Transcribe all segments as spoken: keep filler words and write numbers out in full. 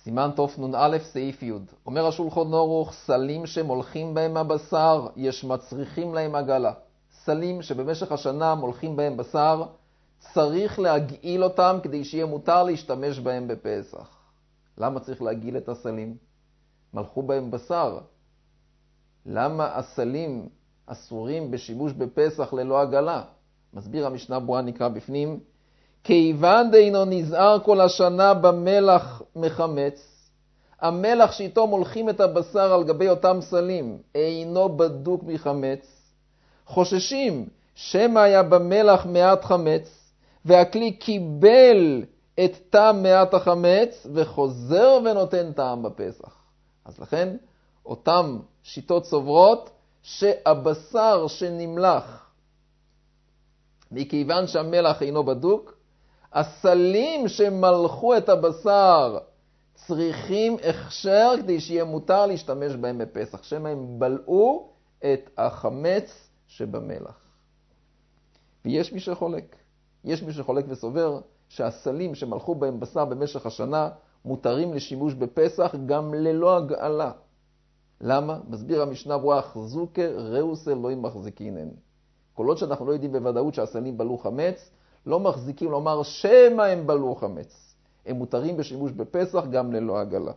סימן תוף נון א' סעיף י'. אומר השולחן ערוך, סלים שמולכים בהם הבשר, יש מצריכים להם עגלה. סלים שבמשך השנה מולכים בהם בשר, צריך להגעיל אותם כדי שיהיה מותר להשתמש בהם בפסח. למה צריך להגעיל את הסלים? מלכו בהם בשר. למה הסלים אסורים בשימוש בפסח ללא עגלה? מסביר המשנה ברורה, נקרא בפנים, כיוון דאינו נזהר כל השנה במלח מחמץ, המלח שאיתו מולכים את הבשר על גבי אותם סלים אינו בדוק מחמץ, חוששים שמא היה במלח מעט חמץ, והכלי קיבל את טעם מעט החמץ וחוזר ונותן טעם בפסח. אז לכן אותם שיטות סוברות שהבשר שנמלח, מכיוון שהמלח אינו בדוק, הסלים שמלכו את הבשר צריכים הכשר כדי שיהיה מותר להשתמש בהם בפסח, שמא הם בלעו את החמץ שבמלח. ויש מי שחולק. יש מי שחולק וסובר שהסלים שמלכו בהם בשר במשך השנה מותרים לשימוש בפסח גם ללא הגעלה. למה? מסביר המשנה ברורה, חזוקה ראוס אלוהים מחזיקינן. כל עוד שאנחנו לא יודעים בוודאות שהסלים בלעו חמץ, לא מחזיקים לומר שמא הם בלעו חמץ. הם מותרים בשימוש בפסח גם ללא הגעלה.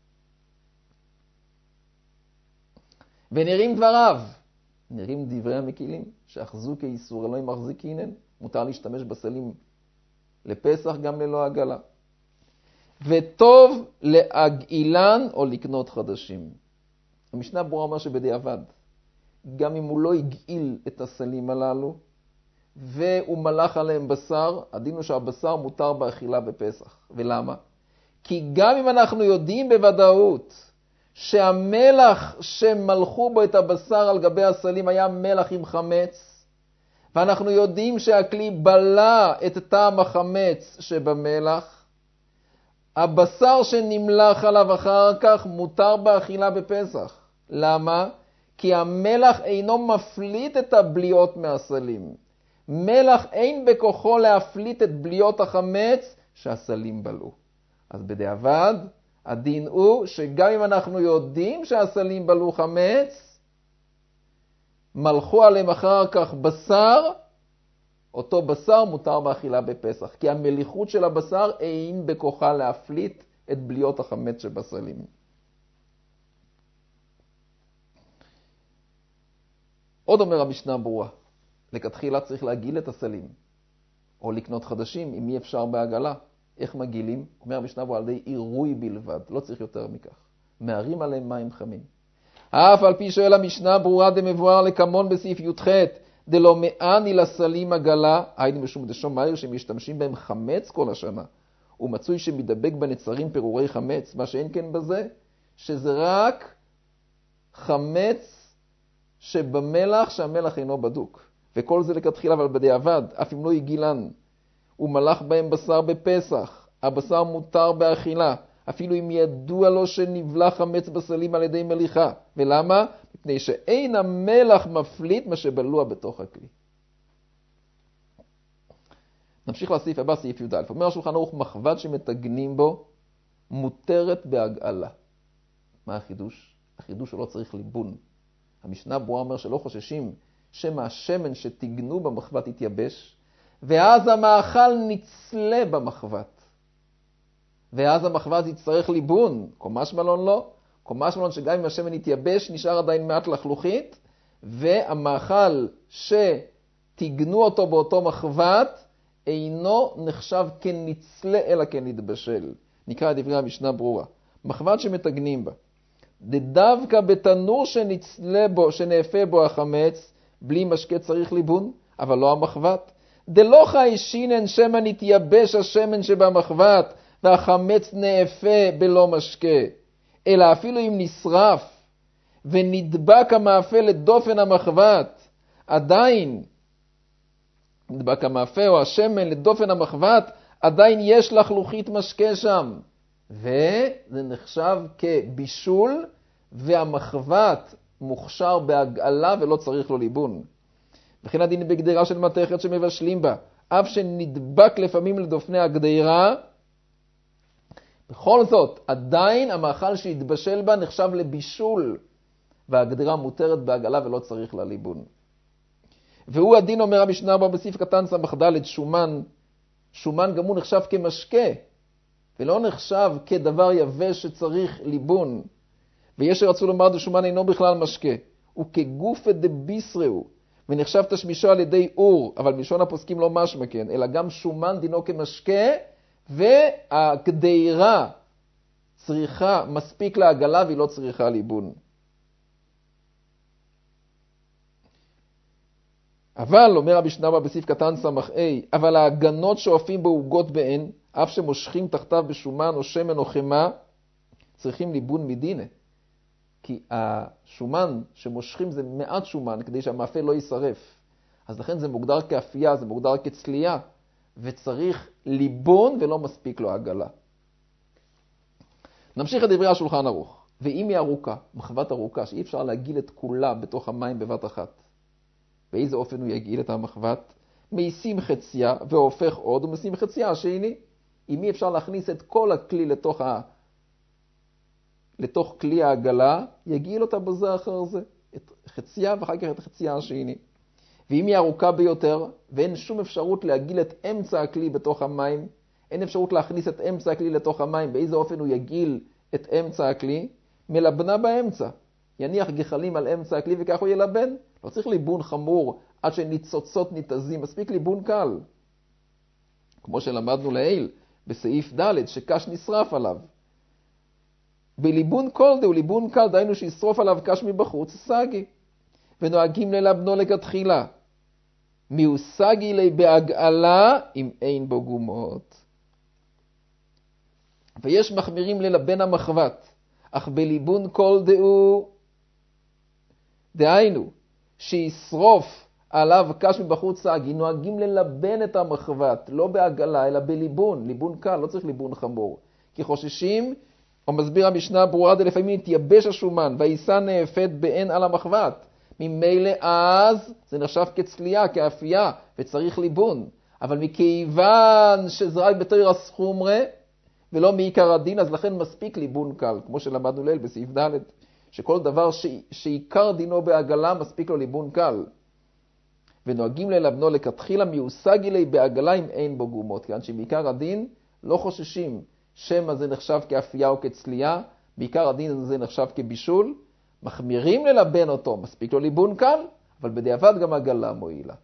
ונראים דבריו, נראים דברי המקילים, שאחזוקה איסור אלוהים מחזיקינן, מותר להשתמש בסלים לפסח גם ללא הגעלה. וטוב להגעילן או לקנות חדשים. המשנה ברורה אומר שבדיעבד, גם אם הוא לא הגעיל את הסלים הללו, והוא מלך עליהם בשר, הדין הוא שהבשר מותר באכילה בפסח. ולמה? כי גם אם אנחנו יודעים בוודאות שהמלח שמלכו בו את הבשר על גבי הסלים היה מלח עם חמץ, ואנחנו יודעים שהכלי בלע את טעם החמץ שבמלח, הבשר שנמלח עליו אחר כך מותר באכילה בפסח. למה? כי המלח אינו מפליט את הבליעות מהסלים. מלח אין בכוחו להפליט את בליעות החמץ שהסלים בלעו. אז בדיעבד, הדין הוא שגם אם אנחנו יודעים שהסלים בלעו חמץ, מלכו עליהם אחר כך בשר, אותו בשר מותר באכילה בפסח. כי המליחות של הבשר אין בכוחה להפליט את בליעות החמץ שבסלים. עוד אומר המשנה ברורה, לכתחילה צריך להגעיל את הסלים, או לקנות חדשים, אם אי אפשר בעגלה. איך מגעילים? אומר המשנה ברורה, על ידי עירוי בלבד, לא צריך יותר מכך. מערים עליהם מים חמים. אף על פי שואל המשנה ברורה דמבואר לקמון בסעיף י"ח, דלא מעני לסלים עגלה, היינו משום דשום מהיר שמשתמשים בהם חמץ כל השנה, ומצוי שמדבק בנצרים פירורי חמץ, מה שאין כן בזה, שזה רק חמץ שבמלח שהמלח אינו בדוק. וכל זה לכתחילה, אבל בדיעבד, אף אם לא הגעילן, הוא מלך בהם בשר בפסח, הבשר מותר באכילה, אפילו אם ידוע לו שנבלע חמץ בסלים על ידי מליחה. ולמה? מפני שאין המלח מפליט מה שבלוע בתוך הכלי. נמשיך לסעיף הבא, סעיף י"א. אומר השולחן ערוך, מחבת שמתגנים בו מותרת בהגעלה. מה החידוש? החידוש הוא לא צריך ליבון. המשנה ברורה אומר שלא חוששים שמא השמן שתגנו במחבת יתייבש, ואז המאכל נצלה במחבת. ואז המחבת יצטרך ליבון. קומש מלון לא. קומש מלון שגם אם השמן יתייבש נשאר עדיין מעט לחלוכית, והמאכל שתגנו אותו באותו מחבת אינו נחשב כנצלה אלא כנתבשל. נקרא את דברי המשנה ברורה. מחבת שמתגנים בה. דווקא בתנור שנצלה בו, שנאפה בו החמץ, בלי משקה צריך ליבון, אבל לא המחבת. דלא חיישינן שמא נתייבש השמן שבמחבת, והחמץ נאפה בלא משקה, אלא אפילו אם נשרף, ונדבק המאפה לדופן המחבת, עדיין, נדבק המאפה או השמן לדופן המחבת, עדיין יש לחלוכית משקה שם. וזה נחשב כבישול, והמחבת מוכשר בהגעלה ולא צריך לו ליבון. וכן הדין בגדרה של מתכת שמבשלים בה, אף שנדבק לפעמים לדופני הגדרה, בכל זאת, עדיין המאכל שהתבשל בה נחשב לבישול, והגדרה מותרת בעגלה ולא צריך לה ליבון. והוא הדין, אומר המשנה בה בסעיף קטן סמ"ד, שומן, שומן גם הוא נחשב כמשקה, ולא נחשב כדבר יבש שצריך ליבון. ויש שרצו לומר דשומן אינו בכלל משקה, הוא כגופה דביסראו, ונחשב תשמישו על ידי אור, אבל מלשון הפוסקים לא משמע כן, אלא גם שומן דינו כמשקה, והגדירה צריכה מספיק לעגלה והיא לא צריכה ליבון. אבל, אומר המשנה בה בסעיף קטן סמ"ה, אבל ההגנות שאופים בעוגות בהן, אף שמושכים תחתיו בשומן או שמן או חמה, צריכים ליבון מדינה. כי השומן שמושכים זה מעט שומן, כדי שהמאפה לא יישרף. אז לכן זה מוגדר כאפייה, זה מוגדר כצלייה, וצריך ליבון ולא מספיק לו עגלה. נמשיך את דברי השולחן ערוך. ואם היא ארוכה, מחבת ארוכה, שאי אפשר להגיל את כולה בתוך המים בבת אחת, באיזה אופן הוא יגיל את המחבת? מייסים חציה והופך עוד, ומייסים חציה השני. אם אי אפשר להכניס את כל הכלי לתוך, ה... לתוך כלי העגלה, יגיל אותה בזה אחר זה. את חציה ואחר כך את חציה השני. ואם היא ארוכה ביותר, ואין שום אפשרות להגיל את אמצע הכלי בתוך המים, אין אפשרות להכניס את אמצע הכלי לתוך המים, באיזה אופן הוא יגיל את אמצע הכלי? מלבנה באמצע. יניח גחלים על אמצע הכלי וכך הוא ילבן. לא צריך ליבון חמור עד שניצוצות ניתזים, מספיק ליבון קל. כמו שלמדנו לעיל בסעיף ד' שקש נשרף עליו. בליבון כל דהו ליבון קל, דהיינו שישרוף עליו קש מבחוץ, סגי. ונוהגים ללבנו לכתחילה. מיהו סגי לי בהגעלה אם אין בו גומות. ויש מחמירים ללבן המחבת, אך בליבון כל דהו, דהיינו, שישרוף עליו קש מבחוץ סגי, נוהגים ללבן את המחבת, לא בהגעלה, אלא בליבון, ליבון קל, לא צריך ליבון חמור. כי חוששים, או מסביר המשנה ברורה, דלפעמים נתייבש השומן, והעיסה נאפת בעין על המחבת. ממילא אז זה נחשב כצלייה, כאפייה, וצריך ליבון. אבל מכיוון שזה רק בתור הסכומרה, ולא מעיקר הדין, אז לכן מספיק ליבון קל, כמו שלמדנו ליל בסעיף ד', שכל דבר ש... שעיקר דינו בעגלה מספיק לו ליבון קל. ונוהגים ללבנו לכתחילה מיוסגי לי בעגלה אם אין בו גומות, כיוון שמעיקר הדין לא חוששים שמה זה נחשב כאפייה או כצלייה, בעיקר הדין זה נחשב כבישול, מחמירים ללבן אותו, מספיק לו ליבון קל, אבל בדיעבד גם עגלה מועילה.